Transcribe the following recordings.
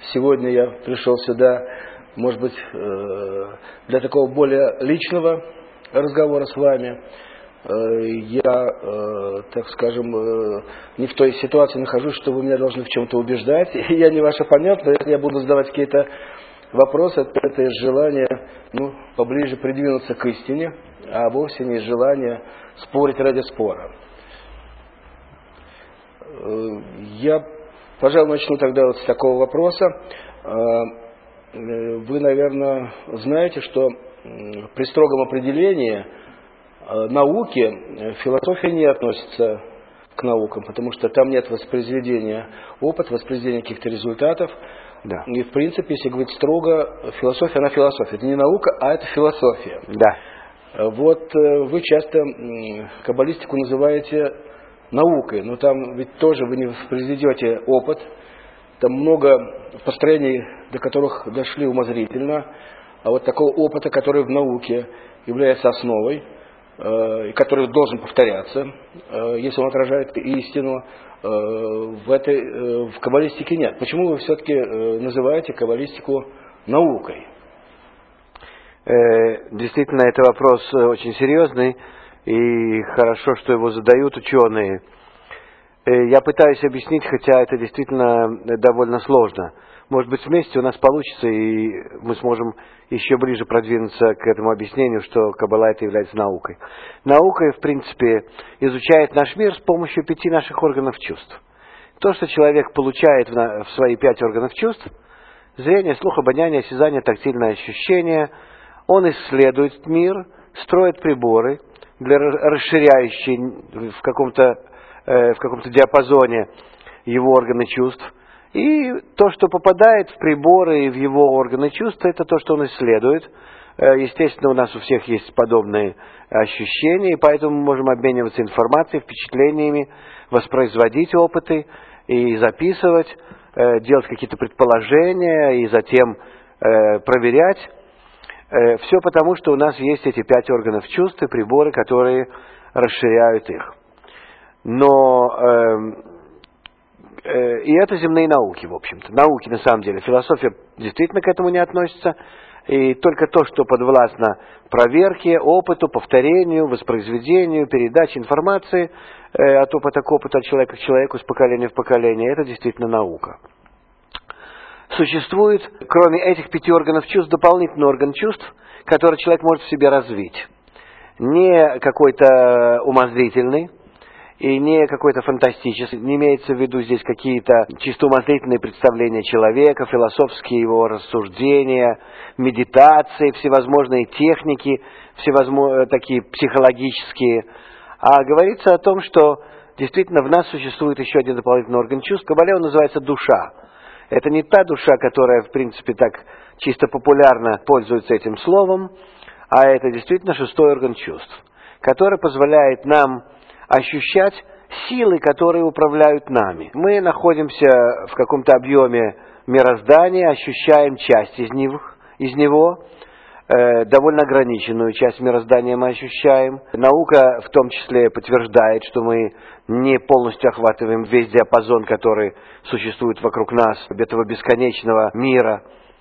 сегодня я пришел сюда, может быть, для такого более личного разговора с вами. Я, так скажем, не в той ситуации нахожусь, что вы меня должны в чем-то убеждать. Я не ваш оппонент, но если я буду задавать какие-то вопросы, это из желания поближе придвинуться к истине, а вовсе не из желания спорить ради спора. Я, пожалуй, начну тогда вот с такого вопроса. Вы, наверное, знаете, что при строгом определении науки философия не относится к наукам, потому что там нет воспроизведения опыта, воспроизведения каких-то результатов. Да. И, в принципе, если говорить строго, философия, она философия. Это не наука, а это философия. Да. Вот вы часто каббалистику называете наукой, но там ведь тоже вы не воспроизведете опыт. Там много построений, до которых дошли умозрительно, а вот такого опыта, который в науке является основой, и который должен повторяться, если он отражает истину, в каббалистике нет. Почему вы все-таки называете каббалистику наукой? Действительно, это вопрос очень серьезный, и хорошо, что его задают ученые. Я пытаюсь объяснить, хотя это действительно довольно сложно. Может быть, вместе у нас получится, и мы сможем еще ближе продвинуться к этому объяснению, что Каббала это является наукой. Наукой, в принципе, изучает наш мир с помощью 5 наших органов чувств. То, что человек получает в свои 5 органов чувств, зрение, слух, обоняние, осязание, тактильное ощущение, он исследует мир, строит приборы, расширяющие в каком-то диапазоне его органы чувств. И то, что попадает в приборы и в его органы чувств, это то, что он исследует. Естественно, у нас у всех есть подобные ощущения, и поэтому мы можем обмениваться информацией, впечатлениями, воспроизводить опыты и записывать, делать какие-то предположения и затем проверять. Все потому, что у нас есть эти 5 органов чувств и приборы, которые расширяют их. Но и это земные науки, в общем-то. Науки, на самом деле. Философия действительно к этому не относится. И только то, что подвластно проверке, опыту, повторению, воспроизведению, передаче информации от опыта к опыту, от человека к человеку, с поколения в поколение, это действительно наука. Существует, кроме этих 5 органов чувств, дополнительный орган чувств, который человек может в себе развить. Не какой-то умозрительный, и не какой-то фантастический. Не имеется в виду здесь какие-то чисто умозрительные представления человека, философские его рассуждения, медитации, всевозможные техники, всевозможные такие психологические. А говорится о том, что действительно в нас существует еще один дополнительный орган чувств. В Каббале он называется душа. Это не та душа, которая, в принципе, так чисто популярно пользуется этим словом, а это действительно 6-й орган чувств, который позволяет нам ощущать силы, которые управляют нами. Мы находимся в каком-то объеме мироздания, ощущаем часть из него, довольно ограниченную часть мироздания мы ощущаем. Наука в том числе подтверждает, что мы не полностью охватываем весь диапазон, который существует вокруг нас, этого бесконечного мира,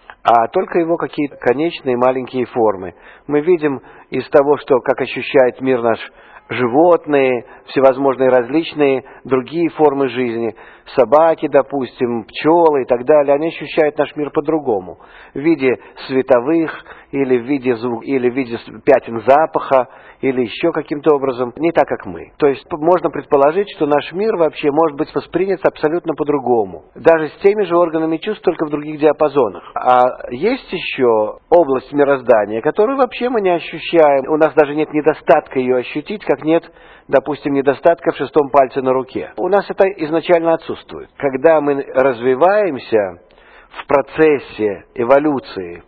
а только его какие-то конечные маленькие формы. Мы видим из того, что как ощущает мир наш животные, всевозможные различные другие формы жизни, собаки, допустим, пчелы и так далее, они ощущают наш мир по-другому, в виде световых, или в виде звука, или в виде пятен запаха, или еще каким-то образом, не так, как мы. То есть можно предположить, что наш мир вообще может быть воспринят абсолютно по-другому, даже с теми же органами чувств, только в других диапазонах. А есть еще область мироздания, которую вообще мы не ощущаем, у нас даже нет недостатка ее ощутить, как нет, допустим, недостатка в 6-м пальце на руке. У нас это изначально отсутствует. Когда мы развиваемся в процессе эволюции,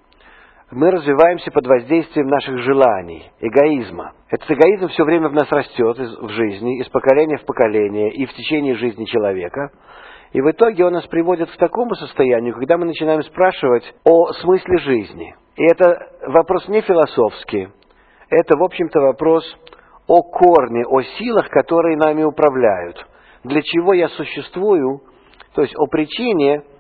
мы развиваемся под воздействием наших желаний, эгоизма. Этот эгоизм все время в нас растет в жизни, из поколения в поколение и в течение жизни человека. И в итоге он нас приводит к такому состоянию, когда мы начинаем спрашивать о смысле жизни. И это вопрос не философский, это, в общем-то, вопрос о корне, о силах, которые нами управляют. Для чего я существую, то есть о причине,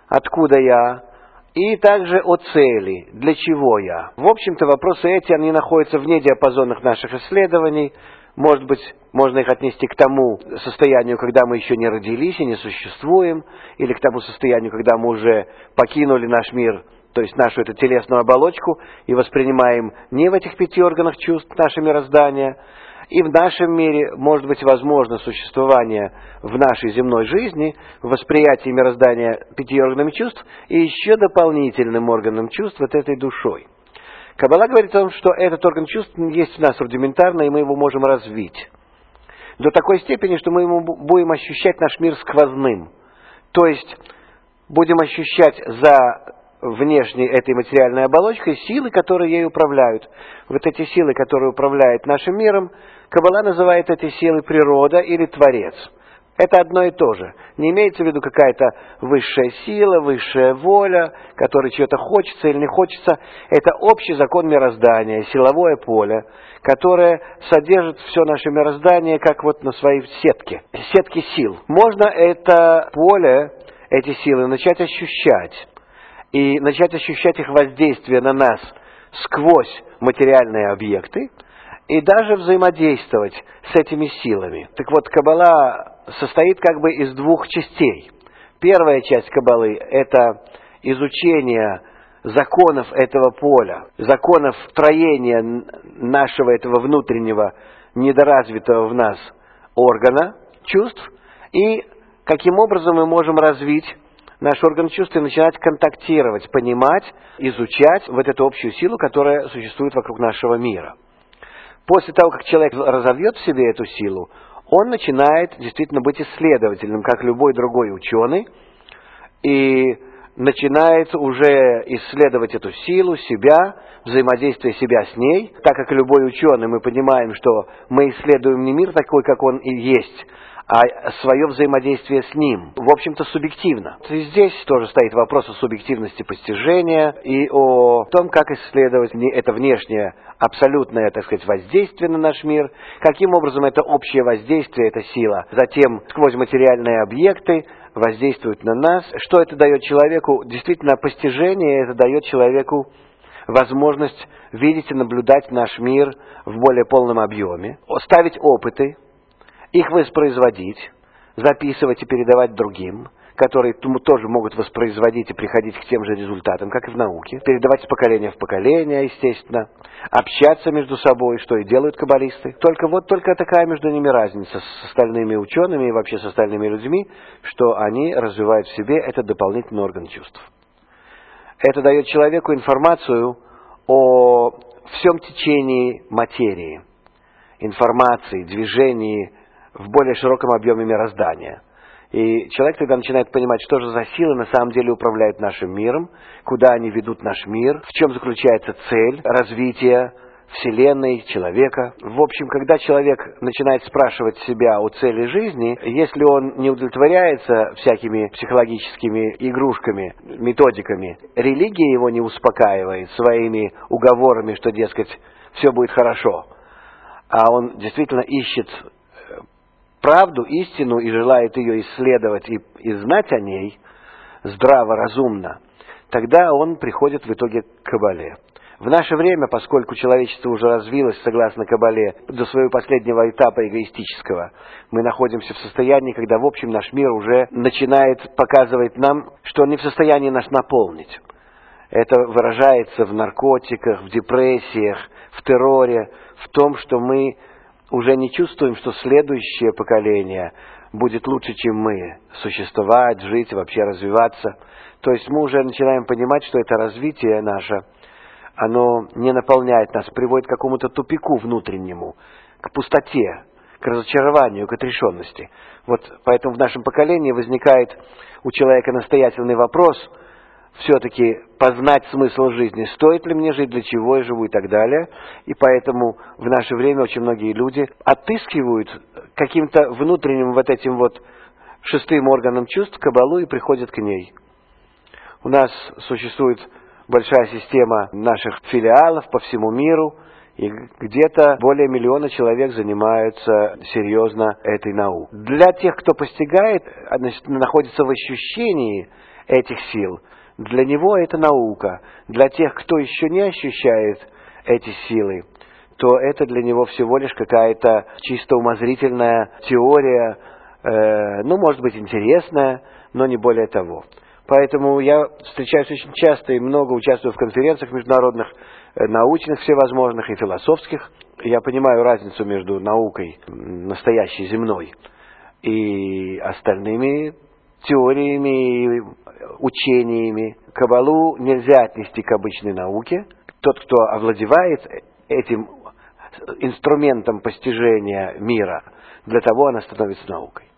откуда я, и также о цели, для чего я. В общем-то, вопросы эти, они находятся вне диапазонах наших исследований. Может быть, можно их отнести к тому состоянию, когда мы еще не родились и не существуем, или к тому состоянию, когда мы уже покинули наш мир, то есть нашу эту телесную оболочку, и воспринимаем не в этих 5 органах чувств наше мироздание. И в нашем мире может быть возможно существование в нашей земной жизни, восприятие мироздания 5 органами чувств и еще дополнительным органом чувств, вот этой душой. Каббала говорит о том, что этот орган чувств есть в нас рудиментарно, и мы его можем развить до такой степени, что мы будем ощущать наш мир сквозным. То есть будем ощущать за внешней этой материальной оболочкой силы, которые ею управляют. Вот эти силы, которые управляют нашим миром, Каббала называет эти силы природа или Творец. Это одно и то же. Не имеется в виду какая-то высшая сила, высшая воля, которой чего-то хочется или не хочется. Это общий закон мироздания, силовое поле, которое содержит все наше мироздание как вот на своей сетке. Сетке сил. Можно это поле, эти силы начать ощущать. И начать ощущать их воздействие на нас сквозь материальные объекты, и даже взаимодействовать с этими силами. Так вот, Каббала состоит как бы из 2 частей. Первая часть Каббалы – это изучение законов этого поля, законов строения нашего этого внутреннего, недоразвитого в нас органа чувств, и каким образом мы можем развить наш орган чувств и начинать контактировать, понимать, изучать вот эту общую силу, которая существует вокруг нашего мира. После того, как человек разовьет в себе эту силу, он начинает действительно быть исследователем, как любой другой ученый, и начинает уже исследовать эту силу, себя, взаимодействие себя с ней. Так как любой ученый, мы понимаем, что мы исследуем не мир такой, как он и есть, а свое взаимодействие с ним, в общем-то, субъективно. И здесь тоже стоит вопрос о субъективности постижения и о том, как исследовать это внешнее, абсолютное, так сказать, воздействие на наш мир, каким образом это общее воздействие, эта сила, затем сквозь материальные объекты воздействует на нас, что это дает человеку, действительно, постижение, это дает человеку возможность видеть и наблюдать наш мир в более полном объеме, ставить опыты, их воспроизводить, записывать и передавать другим, которые тоже могут воспроизводить и приходить к тем же результатам, как и в науке, передавать с поколения в поколение, естественно, общаться между собой, что и делают каббалисты. Только такая между ними разница с остальными учеными и вообще с остальными людьми, что они развивают в себе этот дополнительный орган чувств. Это дает человеку информацию о всем течении материи, информации, движении в более широком объеме мироздания. И человек тогда начинает понимать, что же за силы на самом деле управляют нашим миром, куда они ведут наш мир, в чем заключается цель развития Вселенной, человека. В общем, когда человек начинает спрашивать себя о цели жизни, если он не удовлетворяется всякими психологическими игрушками, методиками, религия его не успокаивает своими уговорами, что, дескать, все будет хорошо, а он действительно ищет правду, истину и желает ее исследовать и знать о ней здраво, разумно, тогда он приходит в итоге к Каббале. В наше время, поскольку человечество уже развилось, согласно Каббале, до своего последнего этапа эгоистического, мы находимся в состоянии, когда, в общем, наш мир уже начинает показывать нам, что он не в состоянии нас наполнить. Это выражается в наркотиках, в депрессиях, в терроре, в том, что мы уже не чувствуем, что следующее поколение будет лучше, чем мы, существовать, жить, вообще развиваться. То есть мы уже начинаем понимать, что это развитие наше, оно не наполняет нас, приводит к какому-то тупику внутреннему, к пустоте, к разочарованию, к отрешенности. Вот поэтому в нашем поколении возникает у человека настоятельный вопрос, все-таки познать смысл жизни, стоит ли мне жить, для чего я живу и так далее. И поэтому в наше время очень многие люди отыскивают каким-то внутренним вот этим вот 6-м органом чувств Каббалу и приходят к ней. У нас существует большая система наших филиалов по всему миру, и где-то более 1 миллиона человек занимаются серьезно этой наукой. Для тех, кто постигает, находится в ощущении этих сил. Для него это наука. Для тех, кто еще не ощущает эти силы, то это для него всего лишь какая-то чисто умозрительная теория, может быть, интересная, но не более того. Поэтому я встречаюсь очень часто и много участвую в конференциях международных, научных всевозможных и философских. Я понимаю разницу между наукой настоящей земной и остальными теориями и учениями. Каббалу нельзя отнести к обычной науке. Тот, кто овладевает этим инструментом постижения мира, для того она становится наукой.